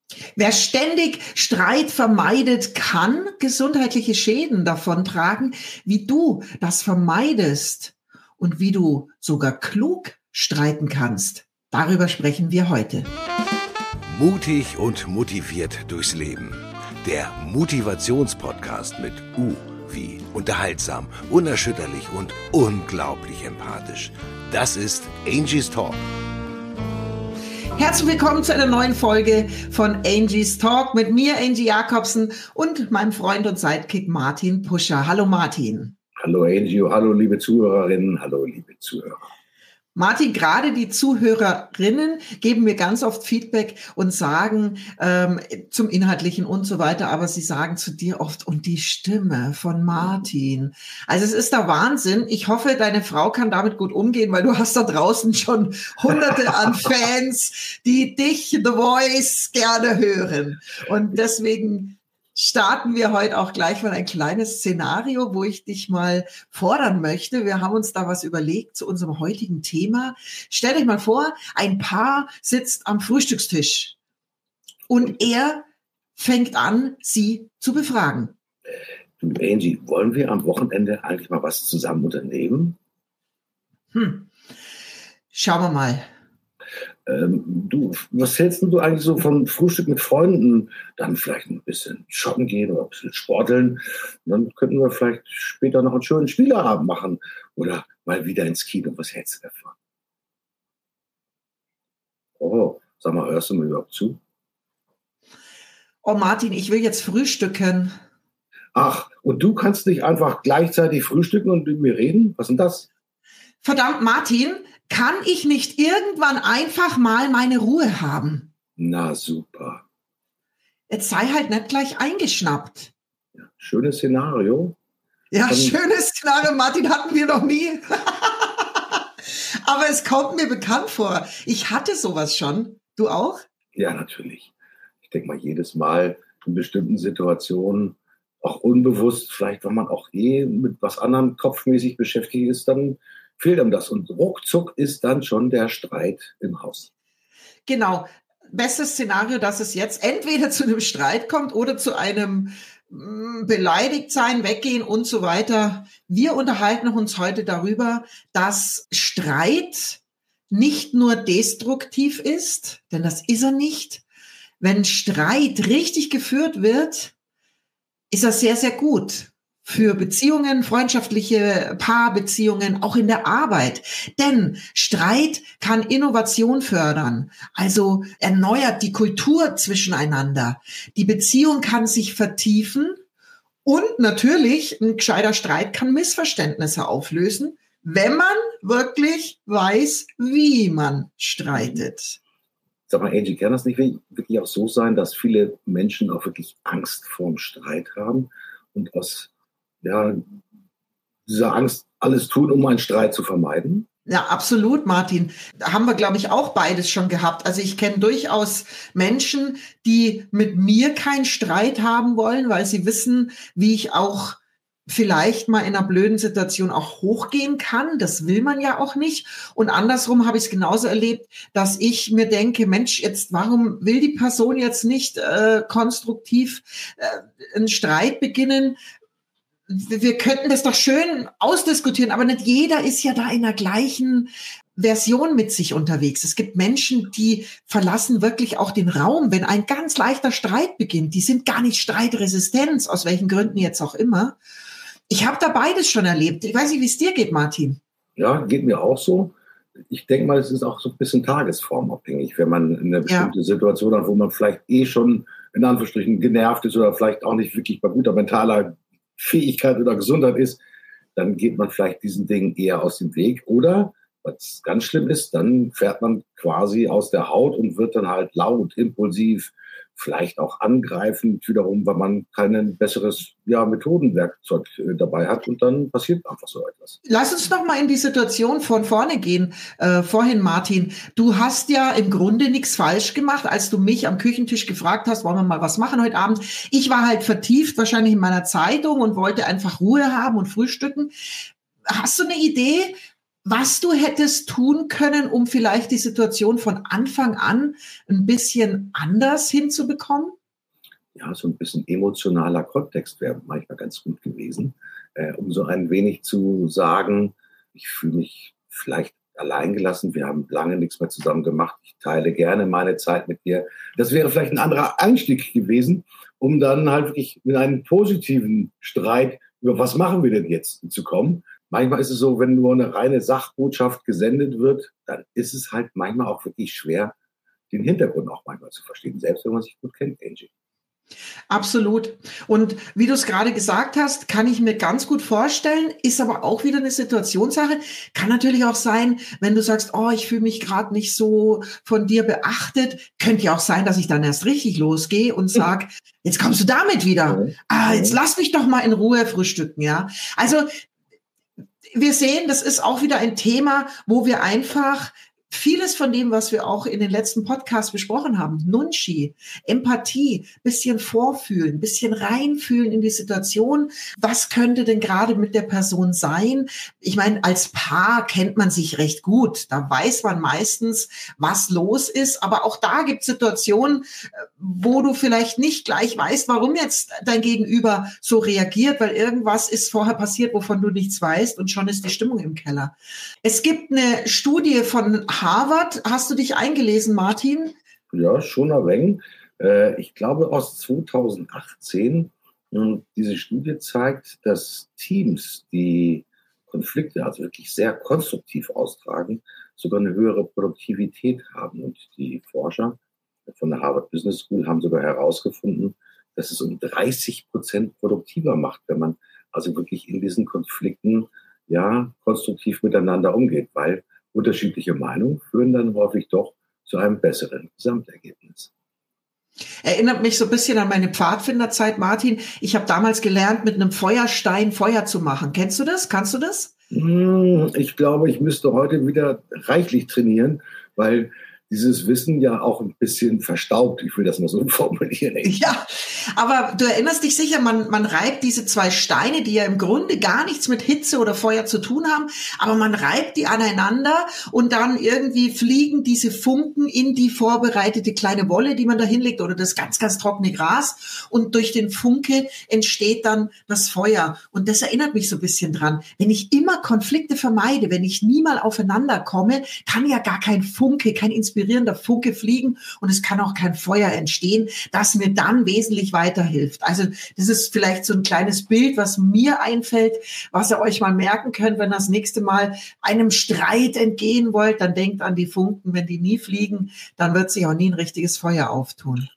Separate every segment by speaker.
Speaker 1: Wer ständig Streit vermeidet, kann gesundheitliche Schäden davontragen. Wie du das vermeidest und wie du sogar klug streiten kannst, darüber sprechen wir heute.
Speaker 2: Mutig und motiviert durchs Leben. Der Motivationspodcast mit U wie unterhaltsam, unerschütterlich und unglaublich empathisch. Das ist Angie's Talk.
Speaker 1: Herzlich willkommen zu einer neuen Folge von Angie's Talk mit mir, Angie Jacobsen, und meinem Freund und Sidekick Martin Puscher. Hallo Martin.
Speaker 3: Hallo Angie, hallo liebe Zuhörerinnen, hallo liebe Zuhörer.
Speaker 1: Martin, gerade die Zuhörerinnen geben mir ganz oft Feedback und sagen zum Inhaltlichen und so weiter, aber sie sagen zu dir oft, und die Stimme von Martin. Also es ist der Wahnsinn. Ich hoffe, deine Frau kann damit gut umgehen, weil du hast da draußen schon Hunderte an Fans, die dich, The Voice, gerne hören. Und deswegen starten wir heute auch gleich mal ein kleines Szenario, wo ich dich mal fordern möchte. Wir haben uns da was überlegt zu unserem heutigen Thema. Stell dich mal vor, ein Paar sitzt am Frühstückstisch und er fängt an, sie zu befragen.
Speaker 3: Du Angie, wollen wir am Wochenende eigentlich mal was zusammen unternehmen?
Speaker 1: Schauen wir mal.
Speaker 3: Was hältst du eigentlich so von Frühstück mit Freunden? Dann vielleicht ein bisschen shoppen gehen oder ein bisschen sporteln. Und dann könnten wir vielleicht später noch einen schönen Spieleabend machen oder mal wieder ins Kino. Was hältst du davon? Oh, sag mal, hörst du mir überhaupt zu?
Speaker 1: Oh Martin, ich will jetzt frühstücken.
Speaker 3: Ach, und du kannst nicht einfach gleichzeitig frühstücken und mit mir reden? Was ist denn das?
Speaker 1: Verdammt, Martin, kann ich nicht irgendwann einfach mal meine Ruhe haben?
Speaker 3: Na super.
Speaker 1: Jetzt sei halt nicht gleich eingeschnappt.
Speaker 3: Ja, schönes Szenario.
Speaker 1: Ja, schönes Szenario, Martin, hatten wir noch nie. Aber es kommt mir bekannt vor. Ich hatte sowas schon. Du auch?
Speaker 3: Ja, natürlich. Ich denke mal, jedes Mal in bestimmten Situationen, auch unbewusst, vielleicht wenn man auch mit was anderem kopfmäßig beschäftigt ist, dann fehlt ihm das. Und ruckzuck ist dann schon der Streit im Haus. Genau.
Speaker 1: Bestes Szenario, dass es jetzt entweder zu einem Streit kommt oder zu einem beleidigt sein, weggehen und so weiter. Wir unterhalten uns heute darüber, dass Streit nicht nur destruktiv ist, denn das ist er nicht. Wenn Streit richtig geführt wird, ist er sehr, sehr gut. Für Beziehungen, freundschaftliche Paarbeziehungen, auch in der Arbeit. Denn Streit kann Innovation fördern, also erneuert die Kultur zwischeneinander. Die Beziehung kann sich vertiefen und natürlich ein gescheiter Streit kann Missverständnisse auflösen, wenn man wirklich weiß, wie man streitet.
Speaker 3: Sag mal, Angie, kann das nicht wirklich auch so sein, dass viele Menschen auch wirklich Angst vorm Streit haben und aus dieser Angst alles tun, um einen Streit zu vermeiden?
Speaker 1: Ja, absolut, Martin. Da haben wir, glaube ich, auch beides schon gehabt. Also ich kenne durchaus Menschen, die mit mir keinen Streit haben wollen, weil sie wissen, wie ich auch vielleicht mal in einer blöden Situation auch hochgehen kann. Das will man ja auch nicht. Und andersrum habe ich es genauso erlebt, dass ich mir denke, Mensch, jetzt warum will die Person jetzt nicht konstruktiv einen Streit beginnen? Wir könnten das doch schön ausdiskutieren, aber nicht jeder ist ja da in der gleichen Version mit sich unterwegs. Es gibt Menschen, die verlassen wirklich auch den Raum, wenn ein ganz leichter Streit beginnt. Die sind gar nicht streitresistent, aus welchen Gründen jetzt auch immer. Ich habe da beides schon erlebt. Ich weiß nicht, wie es dir geht, Martin.
Speaker 3: Ja, geht mir auch so. Ich denke mal, es ist auch so ein bisschen tagesformabhängig, wenn man eine bestimmte Situation hat, wo man vielleicht schon in Anführungsstrichen genervt ist oder vielleicht auch nicht wirklich bei guter mentaler Fähigkeit oder Gesundheit ist, dann geht man vielleicht diesen Dingen eher aus dem Weg. Oder, was ganz schlimm ist, dann fährt man quasi aus der Haut und wird dann halt laut, impulsiv, vielleicht auch angreifend wiederum, weil man kein besseres Methodenwerkzeug dabei hat und dann passiert einfach so etwas.
Speaker 1: Lass uns noch mal in die Situation von vorne gehen. Vorhin, Martin, du hast ja im Grunde nichts falsch gemacht, als du mich am Küchentisch gefragt hast, wollen wir mal was machen heute Abend. Ich war halt vertieft wahrscheinlich in meiner Zeitung und wollte einfach Ruhe haben und frühstücken. Hast du eine Idee, was du hättest tun können, um vielleicht die Situation von Anfang an ein bisschen anders hinzubekommen?
Speaker 3: Ja, so ein bisschen emotionaler Kontext wäre manchmal ganz gut gewesen, um so ein wenig zu sagen, ich fühle mich vielleicht alleingelassen, wir haben lange nichts mehr zusammen gemacht, ich teile gerne meine Zeit mit dir. Das wäre vielleicht ein anderer Einstieg gewesen, um dann halt wirklich mit einem positiven Streit über was machen wir denn jetzt zu kommen. Manchmal ist es so, wenn nur eine reine Sachbotschaft gesendet wird, dann ist es halt manchmal auch wirklich schwer, den Hintergrund auch manchmal zu verstehen, selbst wenn man sich gut kennt, Angie.
Speaker 1: Absolut. Und wie du es gerade gesagt hast, kann ich mir ganz gut vorstellen, ist aber auch wieder eine Situationssache. Kann natürlich auch sein, wenn du sagst, oh, ich fühle mich gerade nicht so von dir beachtet, könnte ja auch sein, dass ich dann erst richtig losgehe und sag, jetzt kommst du damit wieder. Jetzt lass mich doch mal in Ruhe frühstücken, ja. Also wir sehen, das ist auch wieder ein Thema, wo wir einfach vieles von dem, was wir auch in den letzten Podcasts besprochen haben, Nunchi, Empathie, bisschen vorfühlen, bisschen reinfühlen in die Situation. Was könnte denn gerade mit der Person sein? Ich meine, als Paar kennt man sich recht gut. Da weiß man meistens, was los ist. Aber auch da gibt es Situationen, wo du vielleicht nicht gleich weißt, warum jetzt dein Gegenüber so reagiert, weil irgendwas ist vorher passiert, wovon du nichts weißt und schon ist die Stimmung im Keller. Es gibt eine Studie von Harvard. Hast du dich eingelesen, Martin?
Speaker 3: Ja, schon ein wenig. Ich glaube aus 2018. Diese Studie zeigt, dass Teams, die Konflikte also wirklich sehr konstruktiv austragen, sogar eine höhere Produktivität haben. Und die Forscher von der Harvard Business School haben sogar herausgefunden, dass es um 30% produktiver macht, wenn man also wirklich in diesen Konflikten ja konstruktiv miteinander umgeht, weil unterschiedliche Meinungen führen dann häufig doch zu einem besseren Gesamtergebnis.
Speaker 1: Erinnert mich so ein bisschen an meine Pfadfinderzeit, Martin. Ich habe damals gelernt, mit einem Feuerstein Feuer zu machen. Kennst du das? Kannst du das?
Speaker 3: Ich glaube, ich müsste heute wieder reichlich trainieren, weil dieses Wissen ja auch ein bisschen verstaubt. Ich will das mal so formulieren.
Speaker 1: Ja, aber du erinnerst dich sicher, man reibt diese zwei Steine, die ja im Grunde gar nichts mit Hitze oder Feuer zu tun haben, aber man reibt die aneinander und dann irgendwie fliegen diese Funken in die vorbereitete kleine Wolle, die man da hinlegt oder das ganz, ganz trockene Gras und durch den Funke entsteht dann das Feuer. Und das erinnert mich so ein bisschen dran. Wenn ich immer Konflikte vermeide, wenn ich nie mal aufeinander komme, kann ja gar kein Funke, kein inspirierender Funke fliegen und es kann auch kein Feuer entstehen, das mir dann wesentlich weiterhilft. Also das ist vielleicht so ein kleines Bild, was mir einfällt, was ihr euch mal merken könnt, wenn ihr das nächste Mal einem Streit entgehen wollt, dann denkt an die Funken, wenn die nie fliegen, dann wird sich auch nie ein richtiges Feuer auftun.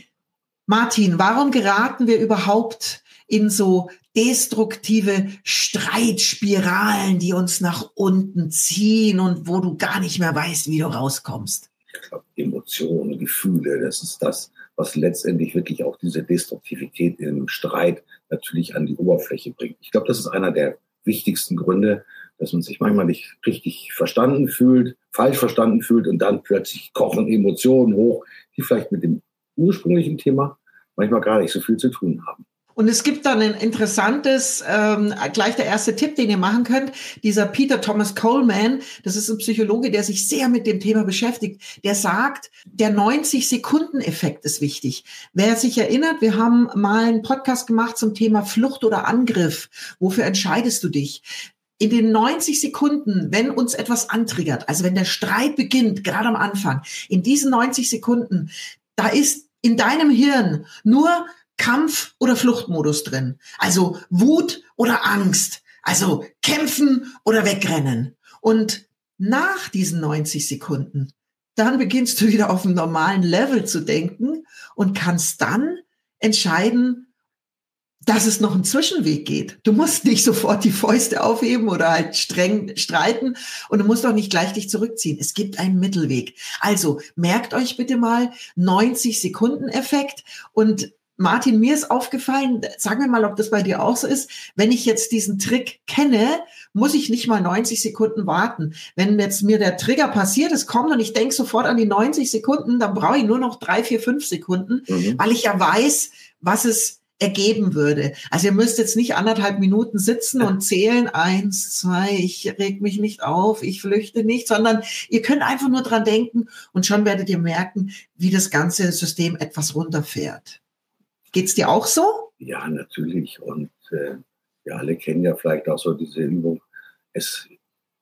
Speaker 1: Martin, warum geraten wir überhaupt in so destruktive Streitspiralen, die uns nach unten ziehen und wo du gar nicht mehr weißt, wie du rauskommst?
Speaker 3: Ich glaube, Emotionen, Gefühle, das ist das, was letztendlich wirklich auch diese Destruktivität im Streit natürlich an die Oberfläche bringt. Ich glaube, das ist einer der wichtigsten Gründe, dass man sich manchmal nicht richtig verstanden fühlt, falsch verstanden fühlt und dann plötzlich kochen Emotionen hoch, die vielleicht mit dem ursprünglichen Thema manchmal gar nicht so viel zu tun haben.
Speaker 1: Und es gibt dann ein interessantes, gleich der erste Tipp, den ihr machen könnt. Dieser Peter Thomas Coleman, das ist ein Psychologe, der sich sehr mit dem Thema beschäftigt, der sagt, der 90-Sekunden-Effekt ist wichtig. Wer sich erinnert, wir haben mal einen Podcast gemacht zum Thema Flucht oder Angriff. Wofür entscheidest du dich? In den 90 Sekunden, wenn uns etwas antriggert, also wenn der Streit beginnt, gerade am Anfang, in diesen 90 Sekunden, da ist in deinem Hirn nur Kampf- oder Fluchtmodus drin. Also Wut oder Angst. Also kämpfen oder wegrennen. Und nach diesen 90 Sekunden, dann beginnst du wieder auf einem normalen Level zu denken und kannst dann entscheiden, dass es noch einen Zwischenweg geht. Du musst nicht sofort die Fäuste aufheben oder halt streng streiten und du musst auch nicht gleich dich zurückziehen. Es gibt einen Mittelweg. Also merkt euch bitte mal 90-Sekunden-Effekt und Martin, mir ist aufgefallen, sag mir mal, ob das bei dir auch so ist, wenn ich jetzt diesen Trick kenne, muss ich nicht mal 90 Sekunden warten. Wenn jetzt mir der Trigger passiert, es kommt und ich denke sofort an die 90 Sekunden, dann brauche ich nur noch 3, 4, 5 Sekunden, weil ich ja weiß, was es ergeben würde. Also ihr müsst jetzt nicht 1,5 Minuten sitzen und zählen, 1, 2, ich reg mich nicht auf, ich flüchte nicht, sondern ihr könnt einfach nur dran denken und schon werdet ihr merken, wie das ganze System etwas runterfährt. Geht's dir auch so?
Speaker 3: Ja, natürlich. Und wir alle kennen ja vielleicht auch so diese Übung. Es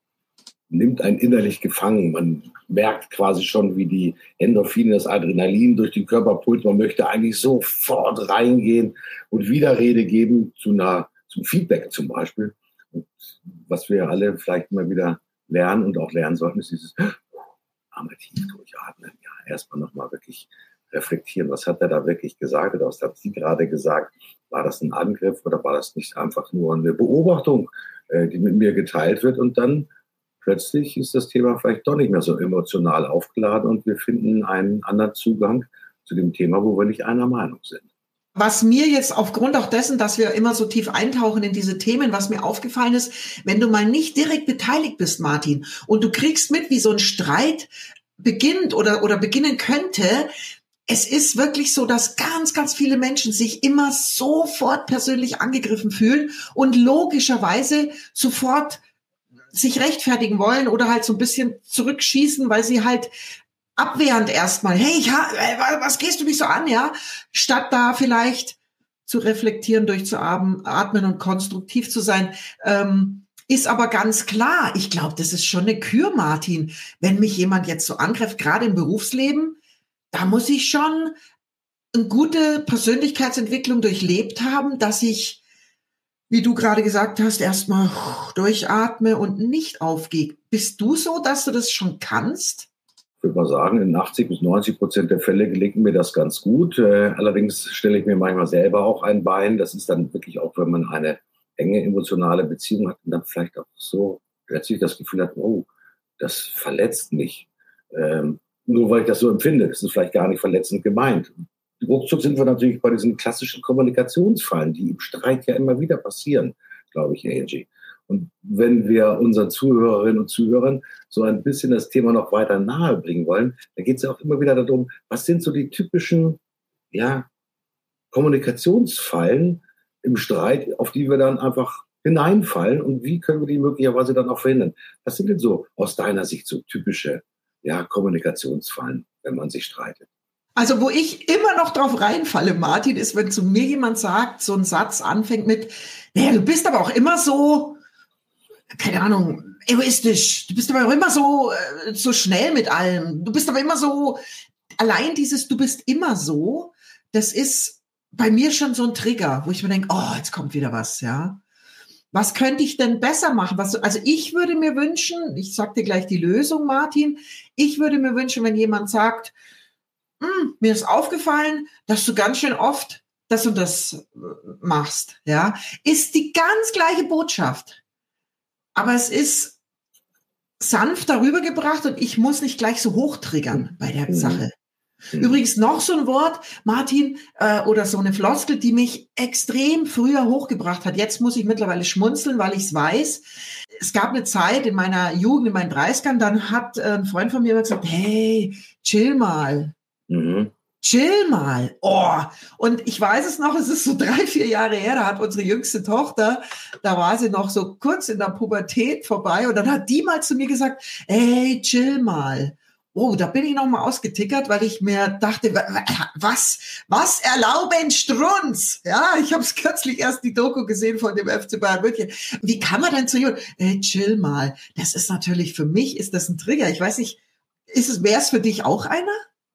Speaker 3: nimmt einen innerlich gefangen. Man merkt quasi schon, wie die Endorphine, das Adrenalin durch den Körper pulst. Man möchte eigentlich sofort reingehen und Widerrede geben zum Feedback zum Beispiel. Und was wir alle vielleicht immer wieder lernen und auch lernen sollten, ist dieses einmal tief durchatmen. Ja, erstmal nochmal wirklich reflektieren. Was hat er da wirklich gesagt? Oder was hat sie gerade gesagt? War das ein Angriff oder war das nicht einfach nur eine Beobachtung, die mit mir geteilt wird? Und dann plötzlich ist das Thema vielleicht doch nicht mehr so emotional aufgeladen und wir finden einen anderen Zugang zu dem Thema, wo wir nicht einer Meinung sind.
Speaker 1: Was mir jetzt aufgrund auch dessen, dass wir immer so tief eintauchen in diese Themen, was mir aufgefallen ist, wenn du mal nicht direkt beteiligt bist, Martin, und du kriegst mit, wie so ein Streit beginnt oder beginnen könnte, es ist wirklich so, dass ganz, ganz viele Menschen sich immer sofort persönlich angegriffen fühlen und logischerweise sofort sich rechtfertigen wollen oder halt so ein bisschen zurückschießen, weil sie halt abwehrend erstmal, hey, was gehst du mich so an, ja? Statt da vielleicht zu reflektieren, durchzuatmen und konstruktiv zu sein, ist aber ganz klar, ich glaube, das ist schon eine Kür, Martin. Wenn mich jemand jetzt so angreift, gerade im Berufsleben, da muss ich schon eine gute Persönlichkeitsentwicklung durchlebt haben, dass ich, wie du gerade gesagt hast, erstmal durchatme und nicht aufgehe. Bist du so, dass du das schon kannst?
Speaker 3: Ich würde mal sagen, in 80-90% der Fälle gelingt mir das ganz gut. Allerdings stelle ich mir manchmal selber auch ein Bein. Das ist dann wirklich auch, wenn man eine enge emotionale Beziehung hat und dann vielleicht auch so plötzlich das Gefühl hat, oh, das verletzt mich. Nur weil ich das so empfinde. Das ist vielleicht gar nicht verletzend gemeint. Ruckzuck sind wir natürlich bei diesen klassischen Kommunikationsfallen, die im Streit ja immer wieder passieren, glaube ich, Angie. Und wenn wir unseren Zuhörerinnen und Zuhörern so ein bisschen das Thema noch weiter nahe bringen wollen, dann geht es ja auch immer wieder darum, was sind so die typischen Kommunikationsfallen im Streit, auf die wir dann einfach hineinfallen und wie können wir die möglicherweise dann auch verhindern? Was sind denn so aus deiner Sicht so typische Kommunikationsfallen, wenn man sich streitet?
Speaker 1: Also wo ich immer noch drauf reinfalle, Martin, ist, wenn zu mir jemand sagt, so ein Satz anfängt mit, naja, du bist aber auch immer so, keine Ahnung, egoistisch. Du bist aber auch immer so schnell mit allem. Du bist aber immer so, allein dieses, du bist immer so, das ist bei mir schon so ein Trigger, wo ich mir denke, oh, jetzt kommt wieder was, ja. Was könnte ich denn besser machen? Also ich würde mir wünschen, ich sag dir gleich die Lösung, Martin, ich würde mir wünschen, wenn jemand sagt, mir ist aufgefallen, dass du ganz schön oft das und das machst, ja, ist die ganz gleiche Botschaft. Aber es ist sanft darüber gebracht und ich muss nicht gleich so hochtriggern bei der Sache. Übrigens noch so ein Wort, Martin, oder so eine Floskel, die mich extrem früher hochgebracht hat. Jetzt muss ich mittlerweile schmunzeln, weil ich es weiß. Es gab eine Zeit in meiner Jugend, in meinen 30ern, dann hat ein Freund von mir immer gesagt, hey, chill mal. Chill mal. Oh. Und ich weiß es noch, es ist so 3-4 Jahre her, da hat unsere jüngste Tochter, da war sie noch so kurz in der Pubertät vorbei und dann hat die mal zu mir gesagt, hey, chill mal. Oh, da bin ich noch mal ausgetickert, weil ich mir dachte, was erlauben Strunz? Ja, ich habe es kürzlich erst die Doku gesehen von dem FC Bayern München. Wie kann man denn zu jemandem, hey, chill mal. Das ist natürlich, für mich ist das ein Trigger. Ich weiß nicht, wäre es für dich auch einer?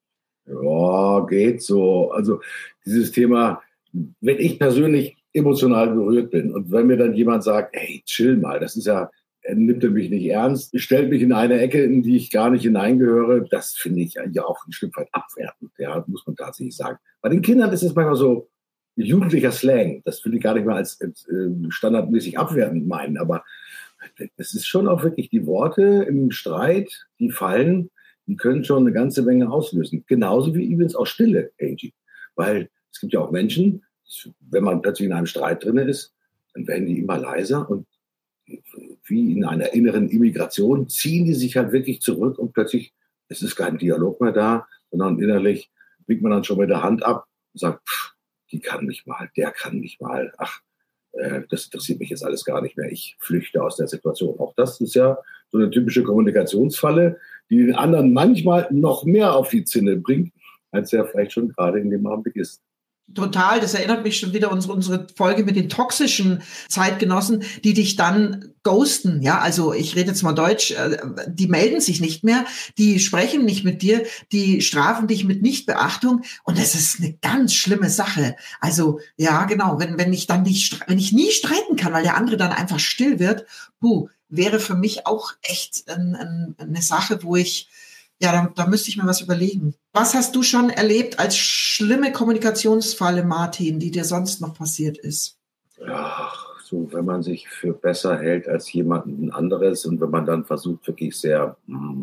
Speaker 3: Ja, geht so. Also dieses Thema, wenn ich persönlich emotional berührt bin und wenn mir dann jemand sagt, hey, chill mal, das ist ja, nimmt er mich nicht ernst, stellt mich in eine Ecke, in die ich gar nicht hineingehöre, das finde ich ja auch ein Stück weit abwertend, ja, muss man tatsächlich sagen. Bei den Kindern ist es manchmal so jugendlicher Slang, das will ich gar nicht mal als standardmäßig abwertend meinen, aber es ist schon auch wirklich die Worte im Streit, die fallen, die können schon eine ganze Menge auslösen. Genauso wie übrigens auch Stille, Angie. Weil es gibt ja auch Menschen, wenn man plötzlich in einem Streit drin ist, dann werden die immer leiser und wie in einer inneren Immigration ziehen die sich halt wirklich zurück und plötzlich ist es kein Dialog mehr da, sondern innerlich blickt man dann schon mit der Hand ab und sagt, die kann mich mal, der kann mich mal, ach, das interessiert mich jetzt alles gar nicht mehr. Ich flüchte aus der Situation. Auch das ist ja so eine typische Kommunikationsfalle, die den anderen manchmal noch mehr auf die Zinne bringt, als er vielleicht schon gerade in dem Augenblick ist.
Speaker 1: Total, das erinnert mich schon wieder an unsere Folge mit den toxischen Zeitgenossen, die dich dann ghosten. Ja, also ich rede jetzt mal Deutsch, die melden sich nicht mehr, die sprechen nicht mit dir, die strafen dich mit Nichtbeachtung und das ist eine ganz schlimme Sache. Also ja, genau, wenn ich nie streiten kann, weil der andere dann einfach still wird, wäre für mich auch echt eine Sache, wo ich da müsste ich mir was überlegen. Was hast du schon erlebt als schlimme Kommunikationsfalle, Martin, die dir sonst noch passiert ist?
Speaker 3: Ja, so, wenn man sich für besser hält als jemanden anderes und wenn man dann versucht, wirklich sehr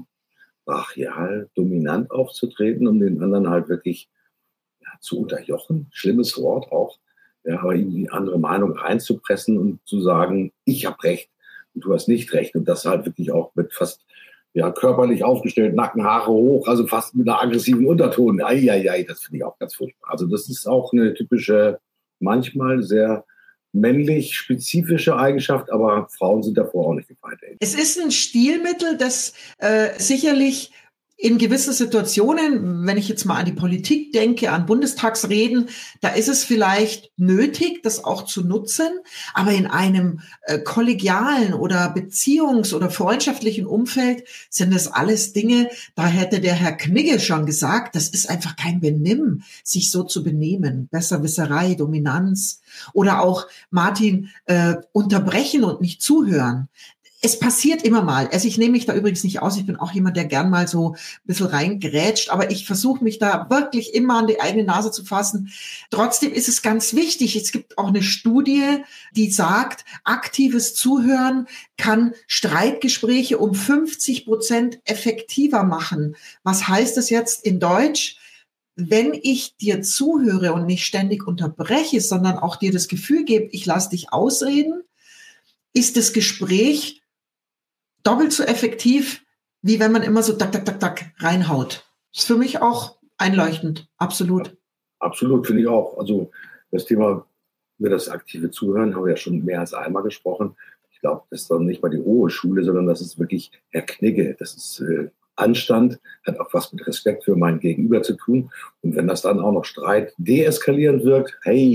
Speaker 3: brachial, dominant aufzutreten, um den anderen halt wirklich zu unterjochen. Schlimmes Wort auch. Ja, aber ihm die andere Meinung reinzupressen und zu sagen, ich habe Recht und du hast nicht Recht. Und das halt wirklich auch mit fast körperlich aufgestellt, Nacken, Haare hoch, also fast mit einer aggressiven Unterton. Das finde ich auch ganz furchtbar. Also das ist auch eine typische, manchmal sehr männlich spezifische Eigenschaft, aber Frauen sind davor auch nicht gefeit.
Speaker 1: Es ist ein Stilmittel, das sicherlich in gewissen Situationen, wenn ich jetzt mal an die Politik denke, an Bundestagsreden, da ist es vielleicht nötig, das auch zu nutzen. Aber in einem kollegialen oder beziehungs- oder freundschaftlichen Umfeld sind das alles Dinge, da hätte der Herr Knigge schon gesagt, das ist einfach kein Benimm, sich so zu benehmen. Besserwisserei, Dominanz oder auch, Martin, unterbrechen und nicht zuhören. Es passiert immer mal. Also ich nehme mich da übrigens nicht aus. Ich bin auch jemand, der gern mal so ein bisschen reingrätscht. Aber ich versuche mich da wirklich immer an die eigene Nase zu fassen. Trotzdem ist es ganz wichtig. Es gibt auch eine Studie, die sagt, aktives Zuhören kann Streitgespräche um 50% effektiver machen. Was heißt das jetzt in Deutsch? Wenn ich dir zuhöre und nicht ständig unterbreche, sondern auch dir das Gefühl gebe, ich lasse dich ausreden, ist das Gespräch doppelt so effektiv, wie wenn man immer so tak reinhaut. Ist für mich auch einleuchtend, absolut.
Speaker 3: Absolut, finde ich auch. Also das Thema über das aktive Zuhören haben wir ja schon mehr als einmal gesprochen. Ich glaube, das ist dann nicht mal die hohe Schule, sondern das ist wirklich Herr Knigge. Das ist Anstand, hat auch was mit Respekt für mein Gegenüber zu tun. Und wenn das dann auch noch Streit deeskalierend wirkt,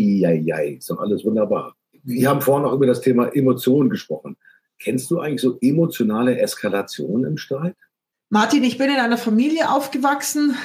Speaker 3: ist doch alles wunderbar. Wir haben vorhin auch über das Thema Emotionen gesprochen. Kennst du eigentlich so emotionale Eskalation im Streit?
Speaker 1: Martin, ich bin in einer Familie aufgewachsen.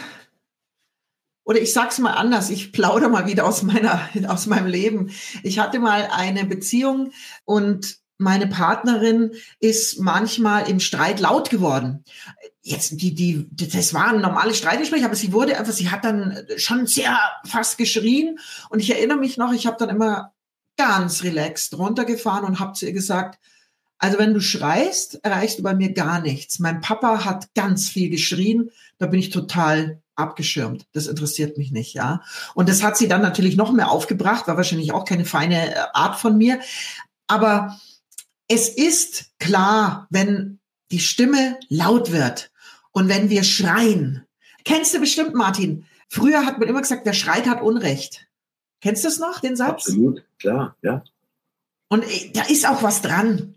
Speaker 1: Oder ich sag's mal anders, ich plaudere mal wieder aus meinem Leben. Ich hatte mal eine Beziehung und meine Partnerin ist manchmal im Streit laut geworden. Jetzt, das war ein normales Streitgespräch, aber sie hat dann schon sehr fast geschrien. Und ich erinnere mich noch, ich habe dann immer ganz relaxed runtergefahren und habe zu ihr gesagt, also wenn du schreist, erreichst du bei mir gar nichts. Mein Papa hat ganz viel geschrien, da bin ich total abgeschirmt. Das interessiert mich nicht, ja. Und das hat sie dann natürlich noch mehr aufgebracht, war wahrscheinlich auch keine feine Art von mir. Aber es ist klar, wenn die Stimme laut wird und wenn wir schreien. Kennst du bestimmt, Martin? Früher hat man immer gesagt, wer schreit, hat Unrecht. Kennst du das noch, den Satz?
Speaker 3: Absolut, klar, ja.
Speaker 1: Und da ist auch was dran.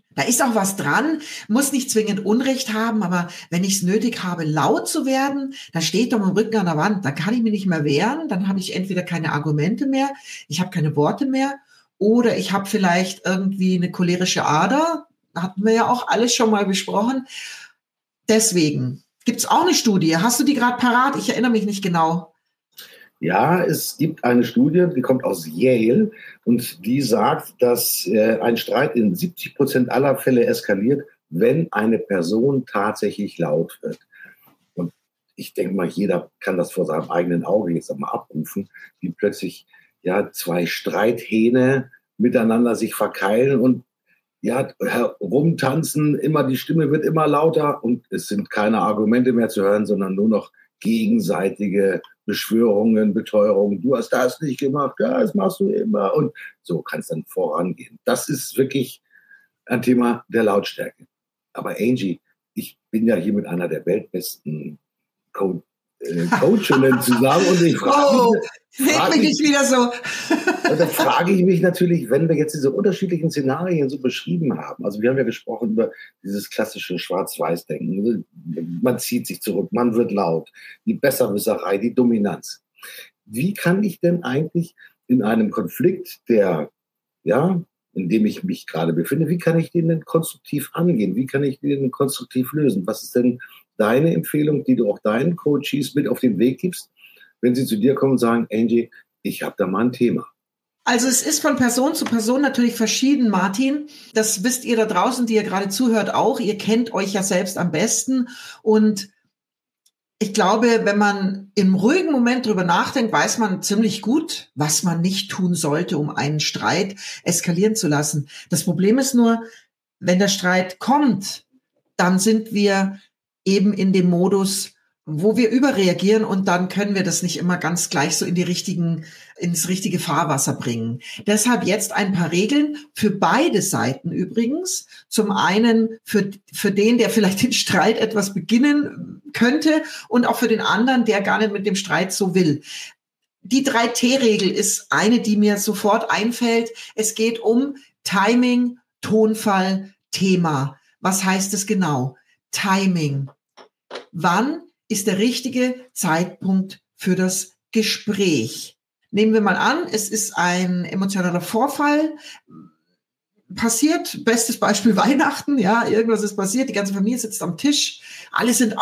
Speaker 1: Muss nicht zwingend Unrecht haben, aber wenn ich es nötig habe, laut zu werden, dann stehe ich doch mit dem Rücken an der Wand, dann kann ich mich nicht mehr wehren, dann habe ich entweder keine Argumente mehr, ich habe keine Worte mehr oder ich habe vielleicht irgendwie eine cholerische Ader, hatten wir ja auch alles schon mal besprochen. Deswegen gibt's auch eine Studie, hast du die gerade parat? Ich erinnere mich nicht genau.
Speaker 3: Ja, es gibt eine Studie, die kommt aus Yale und die sagt, dass ein Streit in 70% aller Fälle eskaliert, wenn eine Person tatsächlich laut wird. Und ich denke mal, jeder kann das vor seinem eigenen Auge jetzt einmal abrufen, wie plötzlich zwei Streithähne miteinander sich verkeilen und herumtanzen, die Stimme wird immer lauter und es sind keine Argumente mehr zu hören, sondern nur noch gegenseitige Beschwörungen, Beteuerungen, du hast das nicht gemacht, das machst du immer und so kann es dann vorangehen. Das ist wirklich ein Thema der Lautstärke. Aber Angie, ich bin ja hier mit einer der weltbesten Coachinnen zusammen und ich frage
Speaker 1: mich wieder so.
Speaker 3: Und dann frage ich mich natürlich, wenn wir jetzt diese unterschiedlichen Szenarien so beschrieben haben, also wir haben ja gesprochen über dieses klassische Schwarz-Weiß-Denken, man zieht sich zurück, man wird laut, die Besserwisserei, die Dominanz. Wie kann ich denn eigentlich in einem Konflikt, in dem ich mich gerade befinde, wie kann ich den denn konstruktiv angehen? Wie kann ich den denn konstruktiv lösen? Was ist denn deine Empfehlung, die du auch deinen Coaches mit auf den Weg gibst, wenn sie zu dir kommen und sagen, Angie, ich habe da mal ein Thema?
Speaker 1: Also es ist von Person zu Person natürlich verschieden, Martin. Das wisst ihr da draußen, die ihr gerade zuhört, auch. Ihr kennt euch ja selbst am besten. Und ich glaube, wenn man im ruhigen Moment drüber nachdenkt, weiß man ziemlich gut, was man nicht tun sollte, um einen Streit eskalieren zu lassen. Das Problem ist nur, wenn der Streit kommt, dann sind wir eben in dem Modus, wo wir überreagieren und dann können wir das nicht immer ganz gleich so ins richtige Fahrwasser bringen. Deshalb jetzt ein paar Regeln für beide Seiten übrigens. Zum einen für den, der vielleicht den Streit etwas beginnen könnte und auch für den anderen, der gar nicht mit dem Streit so will. Die 3T-Regel ist eine, die mir sofort einfällt. Es geht um Timing, Tonfall, Thema. Was heißt es genau? Timing. Wann ist der richtige Zeitpunkt für das Gespräch? Nehmen wir mal an, es ist ein emotionaler Vorfall passiert. Bestes Beispiel Weihnachten, ja, irgendwas ist passiert, die ganze Familie sitzt am Tisch, alle sind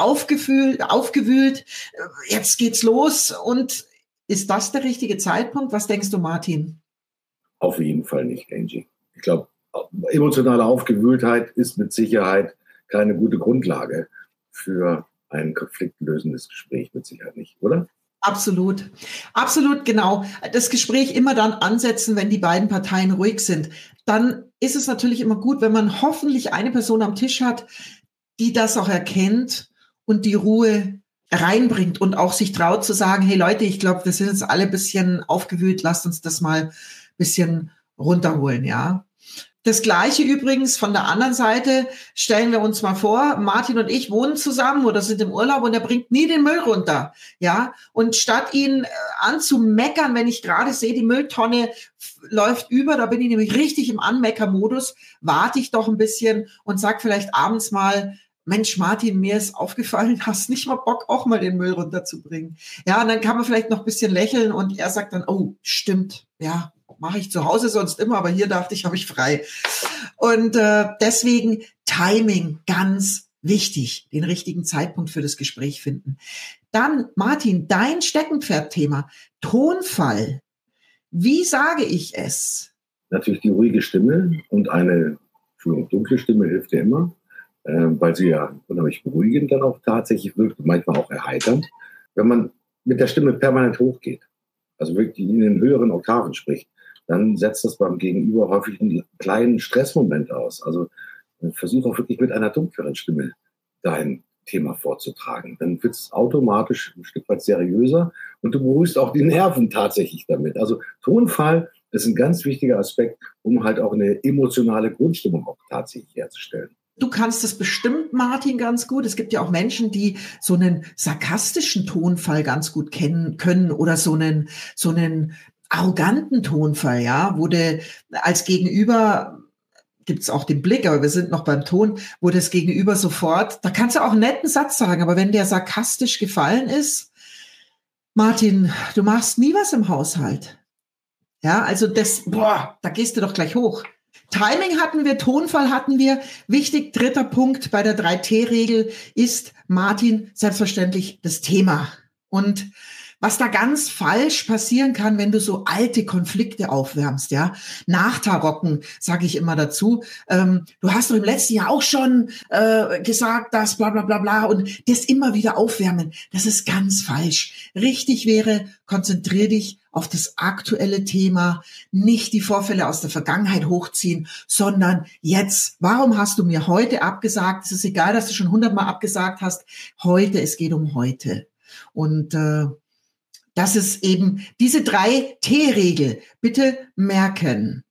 Speaker 1: aufgewühlt, jetzt geht's los. Und ist das der richtige Zeitpunkt? Was denkst du, Martin?
Speaker 3: Auf jeden Fall nicht, Angie. Ich glaube, emotionale Aufgewühltheit ist mit Sicherheit keine gute Grundlage für ein konfliktlösendes Gespräch, mit Sicherheit nicht, oder?
Speaker 1: Absolut. Absolut, genau. Das Gespräch immer dann ansetzen, wenn die beiden Parteien ruhig sind. Dann ist es natürlich immer gut, wenn man hoffentlich eine Person am Tisch hat, die das auch erkennt und die Ruhe reinbringt und auch sich traut zu sagen, hey Leute, ich glaube, wir sind jetzt alle ein bisschen aufgewühlt, lasst uns das mal ein bisschen runterholen, ja. Das Gleiche übrigens von der anderen Seite, stellen wir uns mal vor, Martin und ich wohnen zusammen oder sind im Urlaub und er bringt nie den Müll runter, ja. Und statt ihn anzumeckern, wenn ich gerade sehe, die Mülltonne läuft über, da bin ich nämlich richtig im Anmeckermodus, warte ich doch ein bisschen und sag vielleicht abends mal, Mensch, Martin, mir ist aufgefallen, hast nicht mal Bock, auch mal den Müll runterzubringen. Ja, und dann kann man vielleicht noch ein bisschen lächeln und er sagt dann, oh, stimmt, ja, mache ich zu Hause sonst immer, aber hier dachte ich, habe ich frei. Und deswegen Timing, ganz wichtig, den richtigen Zeitpunkt für das Gespräch finden. Dann, Martin, dein Steckenpferdthema, Tonfall. Wie sage ich es?
Speaker 3: Natürlich die ruhige Stimme und eine dunkle Stimme hilft ja immer, weil sie ja unheimlich beruhigend dann auch tatsächlich wirkt, manchmal auch erheiternd. Wenn man mit der Stimme permanent hochgeht, also wirklich in den höheren Oktaven spricht, dann setzt das beim Gegenüber häufig einen kleinen Stressmoment aus. Also versuch auch wirklich mit einer dunkleren Stimme dein Thema vorzutragen. Dann wird es automatisch ein Stück weit seriöser und du beruhigst auch die Nerven tatsächlich damit. Also Tonfall ist ein ganz wichtiger Aspekt, um halt auch eine emotionale Grundstimmung auch tatsächlich herzustellen.
Speaker 1: Du kannst das bestimmt, Martin, ganz gut. Es gibt ja auch Menschen, die so einen sarkastischen Tonfall ganz gut kennen können oder so einen arroganten Tonfall, ja, wo du als Gegenüber, gibt's auch den Blick, aber wir sind noch beim Ton, wo das Gegenüber sofort, da kannst du auch einen netten Satz sagen, aber wenn der sarkastisch gefallen ist, Martin, du machst nie was im Haushalt. Ja, also da gehst du doch gleich hoch. Timing hatten wir, Tonfall hatten wir. Wichtig, 3. Punkt bei der 3T-Regel ist, Martin, selbstverständlich das Thema. Und was da ganz falsch passieren kann, wenn du so alte Konflikte aufwärmst, ja. Nachtarocken, sage ich immer dazu. Du hast doch im letzten Jahr auch schon gesagt, dass bla bla bla bla und das immer wieder aufwärmen, das ist ganz falsch. Richtig wäre, konzentrier dich auf das aktuelle Thema, nicht die Vorfälle aus der Vergangenheit hochziehen, sondern jetzt. Warum hast du mir heute abgesagt? Es ist egal, dass du schon 100-mal abgesagt hast. Heute, es geht um heute. Und das ist eben diese 3T-Regel. Bitte merken.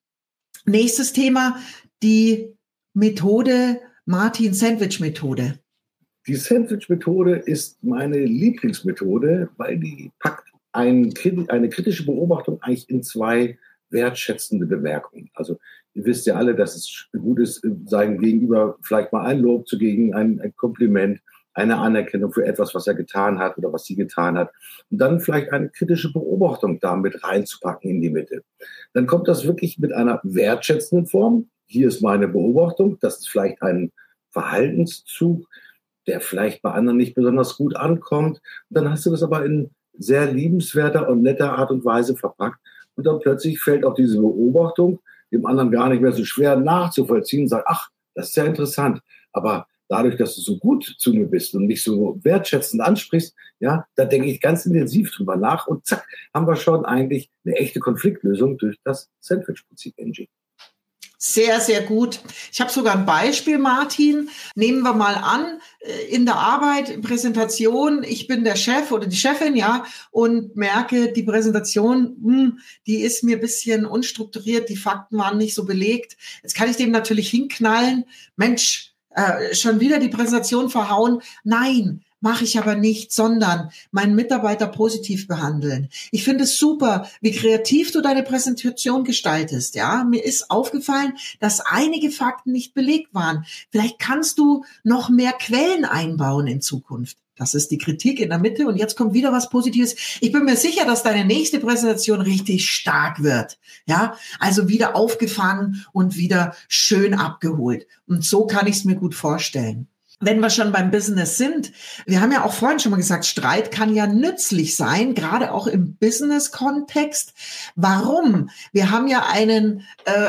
Speaker 1: Nächstes Thema, die Methode, Martin, Sandwich-Methode.
Speaker 3: Die Sandwich-Methode ist meine Lieblingsmethode, weil die packt eine kritische Beobachtung eigentlich in 2 wertschätzende Bemerkungen. Also ihr wisst ja alle, dass es gut ist, seinem Gegenüber vielleicht mal ein Lob zu geben, ein Kompliment, eine Anerkennung für etwas, was er getan hat oder was sie getan hat. Und dann vielleicht eine kritische Beobachtung da mit reinzupacken in die Mitte. Dann kommt das wirklich mit einer wertschätzenden Form. Hier ist meine Beobachtung. Das ist vielleicht ein Verhaltenszug, der vielleicht bei anderen nicht besonders gut ankommt. Und dann hast du das aber in sehr liebenswerter und netter Art und Weise verpackt. Und dann plötzlich fällt auch diese Beobachtung dem anderen gar nicht mehr so schwer nachzuvollziehen und sagt, ach, das ist ja interessant. Aber dadurch, dass du so gut zu mir bist und mich so wertschätzend ansprichst, ja, da denke ich ganz intensiv drüber nach und zack, haben wir schon eigentlich eine echte Konfliktlösung durch das Sandwich-Prinzip, Angie.
Speaker 1: Sehr, sehr gut. Ich habe sogar ein Beispiel, Martin. Nehmen wir mal an, in der Arbeit, Präsentation, ich bin der Chef oder die Chefin, ja, und merke, die Präsentation, die ist mir ein bisschen unstrukturiert, die Fakten waren nicht so belegt. Jetzt kann ich dem natürlich hinknallen, Mensch, schon wieder die Präsentation verhauen. Nein, mache ich aber nicht, sondern meinen Mitarbeiter positiv behandeln. Ich finde es super, wie kreativ du deine Präsentation gestaltest. Ja, mir ist aufgefallen, dass einige Fakten nicht belegt waren. Vielleicht kannst du noch mehr Quellen einbauen in Zukunft. Das ist die Kritik in der Mitte und jetzt kommt wieder was Positives. Ich bin mir sicher, dass deine nächste Präsentation richtig stark wird. Ja, also wieder aufgefangen und wieder schön abgeholt. Und so kann ich es mir gut vorstellen. Wenn wir schon beim Business sind, wir haben ja auch vorhin schon mal gesagt, Streit kann ja nützlich sein, gerade auch im Business-Kontext. Warum? Wir haben ja einen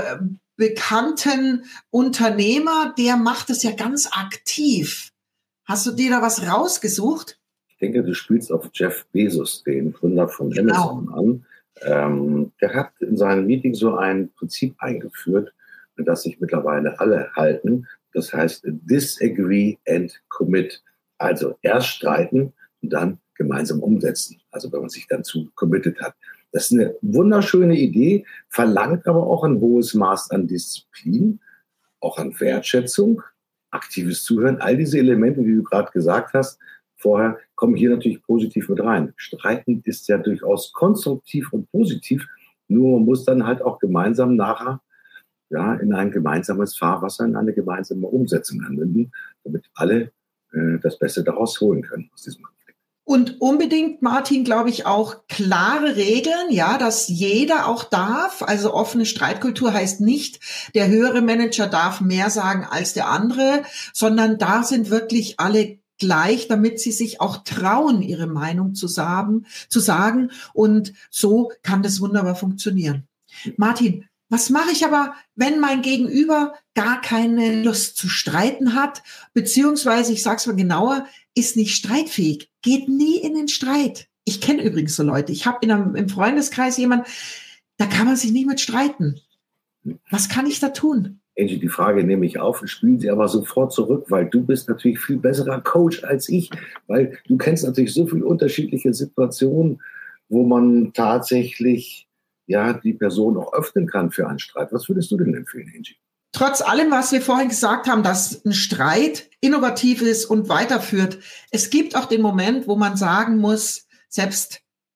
Speaker 1: bekannten Unternehmer, der macht es ja ganz aktiv. Hast du dir da was rausgesucht?
Speaker 3: Ich denke, du spielst auf Jeff Bezos, den Gründer von Amazon, an. Der hat in seinem Meeting so ein Prinzip eingeführt, das sich mittlerweile alle halten. Das heißt, disagree and commit. Also erst streiten und dann gemeinsam umsetzen. Also wenn man sich dann zu committed hat. Das ist eine wunderschöne Idee, verlangt aber auch ein hohes Maß an Disziplin, auch an Wertschätzung, aktives Zuhören. All diese Elemente, die du gerade gesagt hast, vorher kommen hier natürlich positiv mit rein. Streiten ist ja durchaus konstruktiv und positiv, nur man muss dann halt auch gemeinsam nachher in ein gemeinsames Fahrwasser, in eine gemeinsame Umsetzung anwenden, damit alle das Beste daraus holen können aus diesem Konflikt.
Speaker 1: Und unbedingt, Martin, glaube ich, auch klare Regeln, ja, dass jeder auch darf. Also offene Streitkultur heißt nicht, der höhere Manager darf mehr sagen als der andere, sondern da sind wirklich alle gleich, damit sie sich auch trauen, ihre Meinung zu sagen. Und so kann das wunderbar funktionieren. Martin, was mache ich aber, wenn mein Gegenüber gar keine Lust zu streiten hat, beziehungsweise, ich sage es mal genauer, ist nicht streitfähig, geht nie in den Streit. Ich kenne übrigens so Leute. Ich habe im Freundeskreis jemanden, da kann man sich nicht mit streiten. Was kann ich da tun?
Speaker 3: Angie, die Frage nehme ich auf und spiele sie aber sofort zurück, weil du bist natürlich viel besserer Coach als ich, weil du kennst natürlich so viele unterschiedliche Situationen, wo man tatsächlich die Person auch öffnen kann für einen Streit. Was würdest du denn empfehlen, Angie?
Speaker 1: Trotz allem, was wir vorhin gesagt haben, dass ein Streit innovativ ist und weiterführt, es gibt auch den Moment, wo man sagen muss, selbst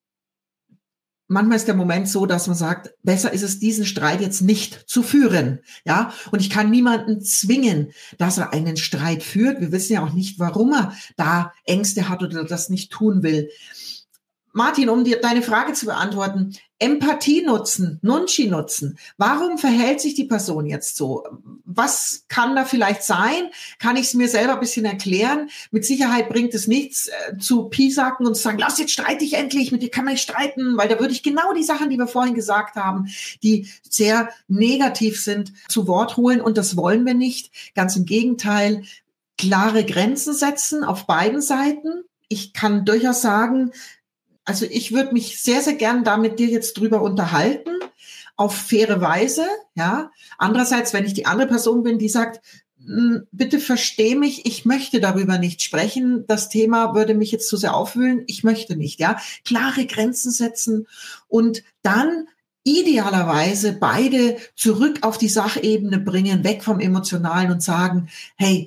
Speaker 1: manchmal ist der Moment so, dass man sagt, besser ist es, diesen Streit jetzt nicht zu führen. Ja, und ich kann niemanden zwingen, dass er einen Streit führt. Wir wissen ja auch nicht, warum er da Ängste hat oder das nicht tun will. Martin, um dir deine Frage zu beantworten, Empathie nutzen, Nunchi nutzen. Warum verhält sich die Person jetzt so? Was kann da vielleicht sein? Kann ich es mir selber ein bisschen erklären? Mit Sicherheit bringt es nichts, zu piesacken und zu sagen, lass jetzt streite ich endlich, mit dir kann man nicht streiten, weil da würde ich genau die Sachen, die wir vorhin gesagt haben, die sehr negativ sind, zu Wort holen und das wollen wir nicht. Ganz im Gegenteil, klare Grenzen setzen auf beiden Seiten. Ich kann durchaus sagen, also ich würde mich sehr, sehr gern da mit dir jetzt drüber unterhalten, auf faire Weise, ja. Andererseits, wenn ich die andere Person bin, die sagt, bitte versteh mich, ich möchte darüber nicht sprechen, das Thema würde mich jetzt zu sehr aufwühlen, ich möchte nicht, ja. Klare Grenzen setzen und dann idealerweise beide zurück auf die Sachebene bringen, weg vom Emotionalen und sagen, hey,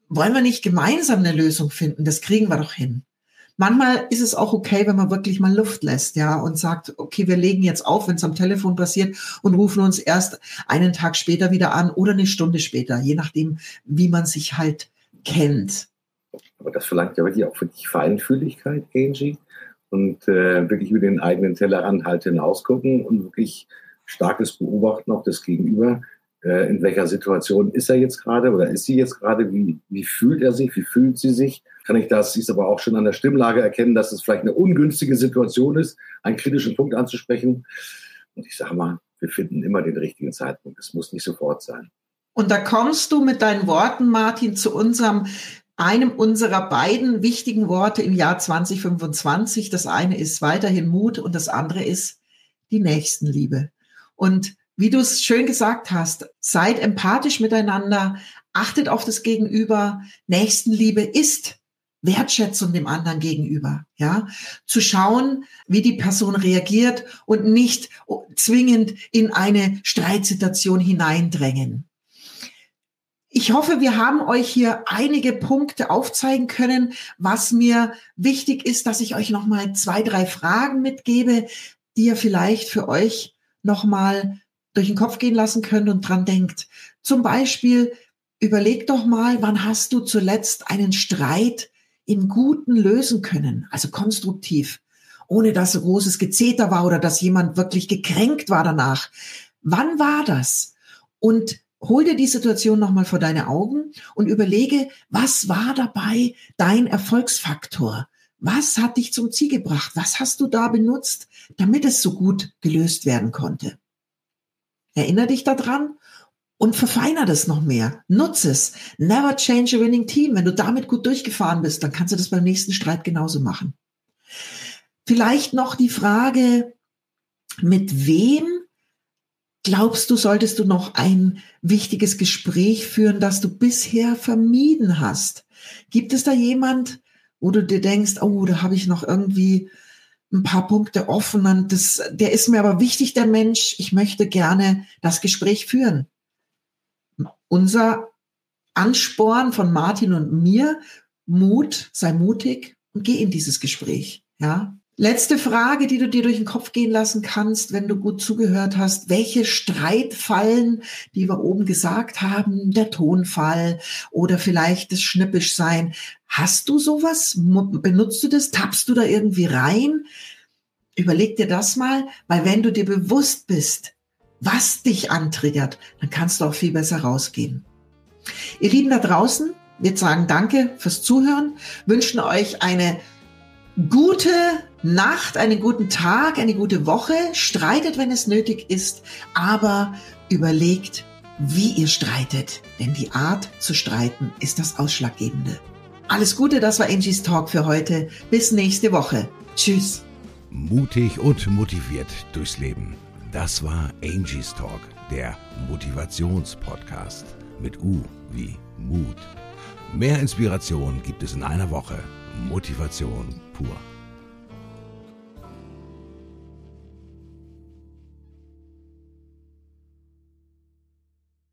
Speaker 1: wollen wir nicht gemeinsam eine Lösung finden? Das kriegen wir doch hin. Manchmal ist es auch okay, wenn man wirklich mal Luft lässt, ja, und sagt, okay, wir legen jetzt auf, wenn es am Telefon passiert und rufen uns erst einen Tag später wieder an oder eine Stunde später, je nachdem, wie man sich halt kennt.
Speaker 3: Aber das verlangt ja wirklich auch wirklich Feinfühligkeit, Angie, und wirklich über den eigenen Tellerrand halt hinausgucken und wirklich starkes Beobachten auch des Gegenüber. In welcher Situation ist er jetzt gerade oder ist sie jetzt gerade? Wie fühlt er sich? Wie fühlt sie sich? Kann ich das, ist aber auch schon an der Stimmlage erkennen, dass es vielleicht eine ungünstige Situation ist, einen kritischen Punkt anzusprechen. Und ich sage mal, wir finden immer den richtigen Zeitpunkt. Es muss nicht sofort sein.
Speaker 1: Und da kommst du mit deinen Worten, Martin, zu einem unserer beiden wichtigen Worte im Jahr 2025. Das eine ist weiterhin Mut und das andere ist die Nächstenliebe. Und wie du es schön gesagt hast, seid empathisch miteinander, achtet auf das Gegenüber. Nächstenliebe ist Wertschätzung dem anderen gegenüber, ja. Zu schauen, wie die Person reagiert und nicht zwingend in eine Streitsituation hineindrängen. Ich hoffe, wir haben euch hier einige Punkte aufzeigen können. Was mir wichtig ist, dass ich euch nochmal 2, 3 Fragen mitgebe, die ihr vielleicht für euch nochmal durch den Kopf gehen lassen könnt und dran denkt. Zum Beispiel, überleg doch mal, wann hast du zuletzt einen Streit im Guten lösen können, also konstruktiv, ohne dass so großes Gezeter war oder dass jemand wirklich gekränkt war danach. Wann war das? Und hol dir die Situation nochmal vor deine Augen und überlege, was war dabei dein Erfolgsfaktor? Was hat dich zum Ziel gebracht? Was hast du da benutzt, damit es so gut gelöst werden konnte? Erinnere dich daran und verfeiner das noch mehr. Nutze es. Never change a winning team. Wenn du damit gut durchgefahren bist, dann kannst du das beim nächsten Streit genauso machen. Vielleicht noch die Frage, mit wem glaubst du, solltest du noch ein wichtiges Gespräch führen, das du bisher vermieden hast? Gibt es da jemand, wo du dir denkst, oh, da habe ich noch irgendwie ein paar Punkte offen und der ist mir aber wichtig, der Mensch. Ich möchte gerne das Gespräch führen. Unser Ansporn von Martin und mir, Mut, sei mutig und geh in dieses Gespräch. Ja. Letzte Frage, die du dir durch den Kopf gehen lassen kannst, wenn du gut zugehört hast. Welche Streitfallen, die wir oben gesagt haben, der Tonfall oder vielleicht das Schnippischsein, hast du sowas? Benutzt du das? Tappst du da irgendwie rein? Überleg dir das mal, weil wenn du dir bewusst bist, was dich antriggert, dann kannst du auch viel besser rausgehen. Ihr Lieben da draußen, wir sagen Danke fürs Zuhören, wünschen euch eine gute Nacht, einen guten Tag, eine gute Woche. Streitet, wenn es nötig ist, aber überlegt, wie ihr streitet, denn die Art zu streiten ist das Ausschlaggebende. Alles Gute, das war Angies Talk für heute. Bis nächste Woche. Tschüss.
Speaker 2: Mutig und motiviert durchs Leben. Das war Angies Talk, der Motivationspodcast mit U wie Mut. Mehr Inspiration gibt es in einer Woche. Motivation pur.